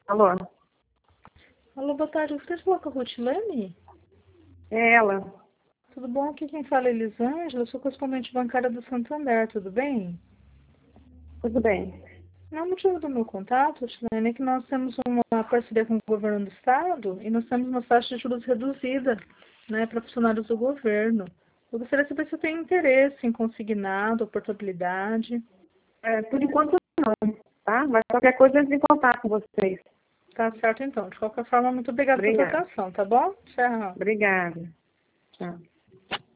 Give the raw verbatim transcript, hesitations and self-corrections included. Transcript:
Alô? Alô, boa tarde. Você falou com a Rutilane? É ela. Tudo bom? Aqui quem fala é Elisângela. Eu sou correspondente bancária do Santander. Tudo bem? Tudo bem. Não, o motivo do meu contato, Rutilane, é que nós temos uma parceria com o governo do estado e nós temos uma taxa de juros reduzida, né, para funcionários do governo. Eu gostaria de saber se você tem interesse em consignado, portabilidade. É, por enquanto não, tá? Mas qualquer coisa eu entro em contato com vocês. Tá certo, então. De qualquer forma, muito obrigada pela sua Obrigada. atenção, tá bom? Tchau. Obrigada. Tchau.